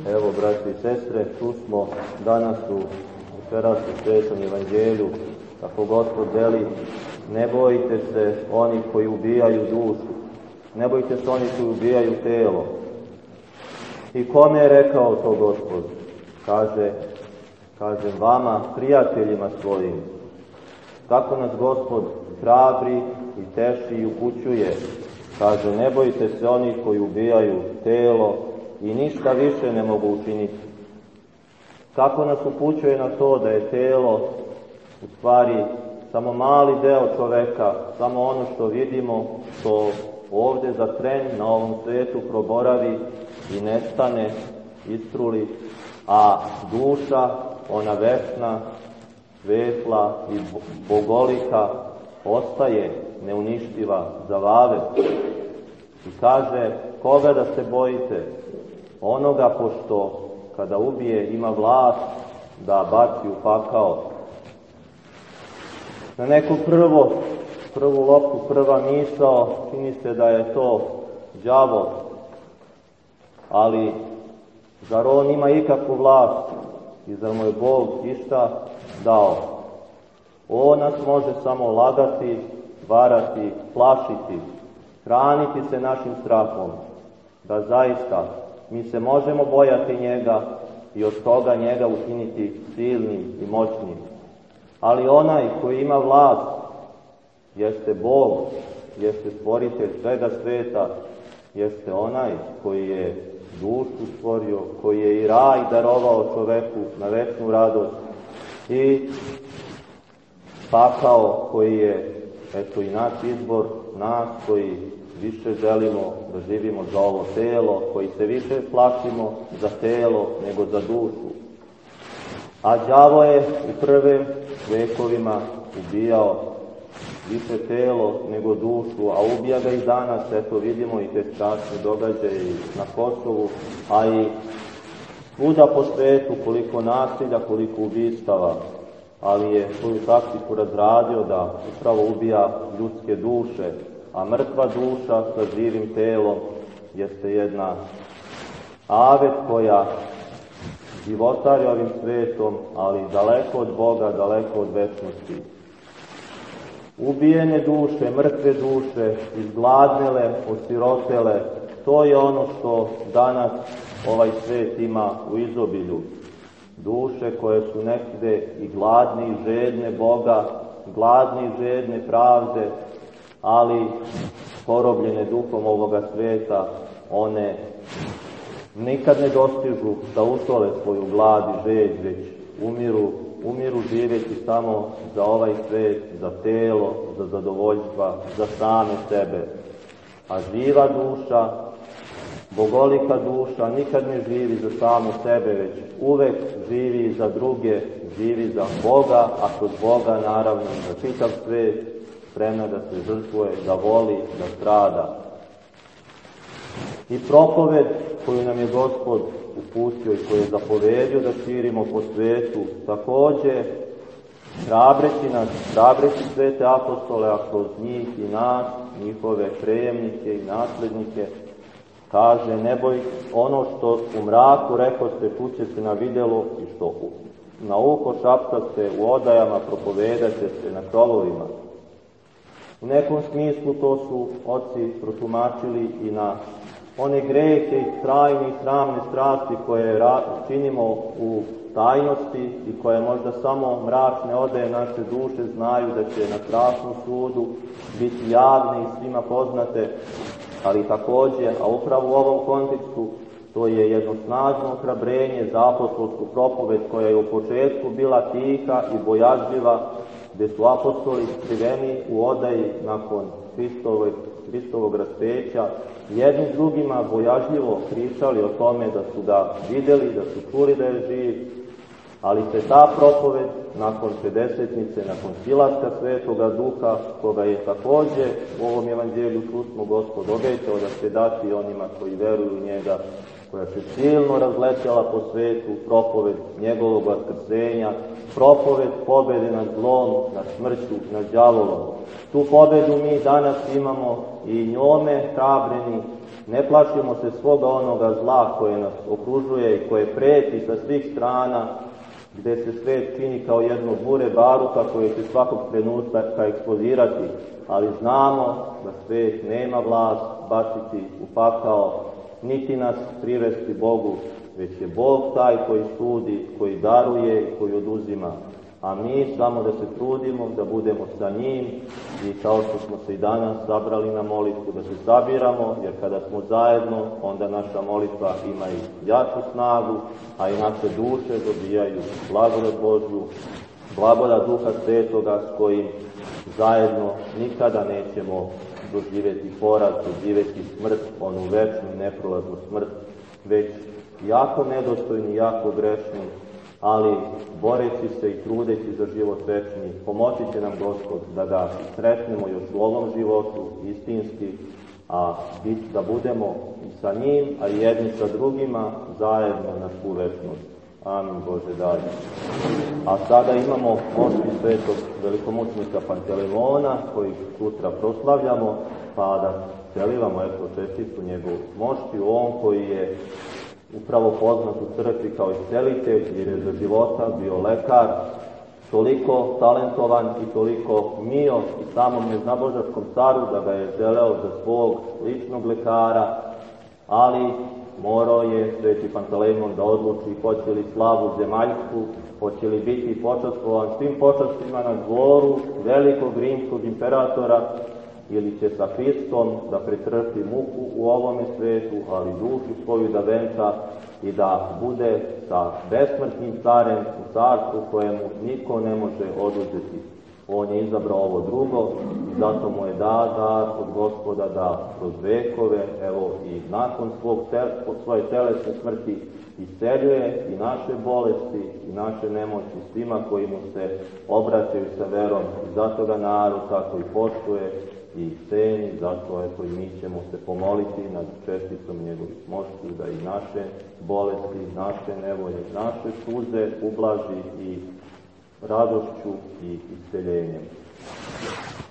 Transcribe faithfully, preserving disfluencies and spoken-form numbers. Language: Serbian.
Evo, braći i sestre, tu smo danas u večerašnjem svetom evanđelju, kako Gospod veli, ne bojte se oni koji ubijaju dušu, ne bojte se oni koji ubijaju telo. I kome je rekao to Gospod? Kaže, kaže vama, prijateljima svojim. Kako nas Gospod hrabri i teši i upućuje. Kaže, ne bojte se oni koji ubijaju telo i ništa više ne mogu učiniti. Kako nas upućuje na to da je telo u stvari samo mali deo čoveka, samo ono što vidimo, što ovdje za tren na ovom svijetu proboravi i nestane, istruli, a duša, ona večna, svetla i bogolika, ostaje neuništiva za vavek. I kaže, koga da se bojite? Onoga, pošto kada ubije ima vlast da baci u pakao. Na neku prvo, prvu loptu, prva misao, čini se da je to đavo, ali zar on ima ikakvu vlast i zar mu je Bog išta dao? On nas može samo lagati, varati, plašiti, hraniti se našim strahom, da zaista mi se možemo bojati njega i od toga njega učiniti silnim i moćnim. Ali onaj koji ima vlast jeste Bog, jeste stvoritelj svega sveta, jeste onaj koji je dušu stvorio, koji je i raj darovao čoveku na večnu radost i pakao koji je, eto i naš izbor, nas koji više želimo da živimo za ovo telo, koji se više plašimo za telo nego za dušu. A đavo je u prvim vekovima ubijao više telo nego dušu, a ubija ga i danas, eto vidimo i te strašne događaje na Kosovu, a i svuda po svetu, koliko nasilja, koliko ubistava, ali je svoju taktiku razradio da upravo ubija ljudske duše, a mrtva duša sa živim telom jeste jedna avet koja životari ovim svetom, ali daleko od Boga, daleko od večnosti. Ubijene duše, mrtve duše, izgladnele, osirotele, to je ono što danas ovaj svet ima u izobilju. Duše koje su nekde i gladne i žedne Boga, gladne i žedne pravde, ali porobljene duhom ovoga sveta, one nikad ne dostižu da utole svoju glad i žeđ, već umiru, umiru živeći samo za ovaj svet, za telo, za zadovoljstva, za same sebe. A živa duša, bogolika duša, nikad ne živi za samu sebe, već uvek živi za druge, živi za Boga, a kod Boga naravno za čitav svet, spremna da se žrtvuje, da voli, da strada. I propoved koju nam je Gospod uputio i koju je zapovedio da širimo po svetu, također hrabreći nas, hrabreći svete apostole, a kroz njih i nas, njihove prejemnike i naslednike, kaže, ne boj, ono što u mraku rekoste, čuće se na vidjelu, i što na uho šaptaste u odajama, propovedat će se na krovovima. U nekom smislu to su oci protumačili i na one grehe i trajne i sramne strasti koje činimo u tajnosti i koje možda samo mračne odaje naše duše znaju da će na strašnom sudu biti javne i svima poznate, ali također, a upravo u ovom kontekstu, to je jedno snažno ohrabrenje za apostolsku propoved koja je u početku bila tiha i bojažljiva, gdje su apostoli skriveni u odaji nakon Hristovog, Hristovog raspeća, jedni s drugima bojažljivo pričali o tome da su ga vidjeli, da su čuli da je živ, ali se ta propoved nakon pedesetnice, nakon silaska Svetoga Duha, koga je također u ovom evanđelju čusmo Gospod obećao da će dati onima koji veruju u njega, koja se silno razletjala po svetu, propoved njegovog vaskrsenja, propoved pobjede nad zlom, nad smrću, nad đavolom. Tu pobedu mi danas imamo i njome hrabreni Ne plašimo se svoga onoga zla koje nas okružuje i koje preti sa svih strana, gde se svet čini kao jedno bure baruta koje će svakog trenutka eksplodirati, ali znamo da svet nema vlast baciti u pakao, niti nas privesti Bogu, već je Bog taj koji sudi, koji daruje i koji oduzima. A mi samo da se trudimo, da budemo sa njim i kao što smo se i danas sabrali na molitvu, da se sabiramo, jer kada smo zajedno, onda naša molitva ima i jaču snagu, a i naše duše dobijaju blagodat Božju, blagodat Duha Svetoga s kojim zajedno nikada nećemo doživjeti poraz, doživjeti smrt, onu večnu i neprolaznu smrt, već jako nedostojni, jako grešni, ali boreći se i trudeći za život večni, pomoći će nam Gospod da ga sretnemo još u ovom životu istinski, a da budemo i sa njim, a i jedni sa drugima zajedno na svu večnost. Amin Bože daj. A sada imamo mošti svetog velikomučnika Pantelejmona, koji sutra proslavljamo, pa da celivamo eto čestitu njegovu moštiju, on koji je upravo poznat u crkvi kao iscelitelj, jer je za života bio lekar, toliko talentovan i toliko mio i samom neznabožačkom caru da ga je želeo za svog ličnog lekara, ali morao je sveti Pantelejmon da odluči hoće li slavu zemaljsku, hoće li biti počastvovan svim počastima na dvoru velikog rimskog imperatora, ili će sa Hristom da pretrpi muku u ovome svetu, ali dušu svoju da venča i da bude sa besmrtnim carem u carstvu kojemu niko ne može oduzeti. On je izabrao ovo drugo i zato mu je da dar od Gospoda da kroz vekove, evo i nakon svog, svoje telesne smrti, isceljuje i naše bolesti i naše nemoći svima koji mu se obraćaju sa verom i zato ga narod tako i poštuje i ceni, zato eto i mi ćemo se pomoliti nad česticom njegovih moštiju da i naše bolesti, naše nevolje, naše suze ublaži i radošću i isceljenjem.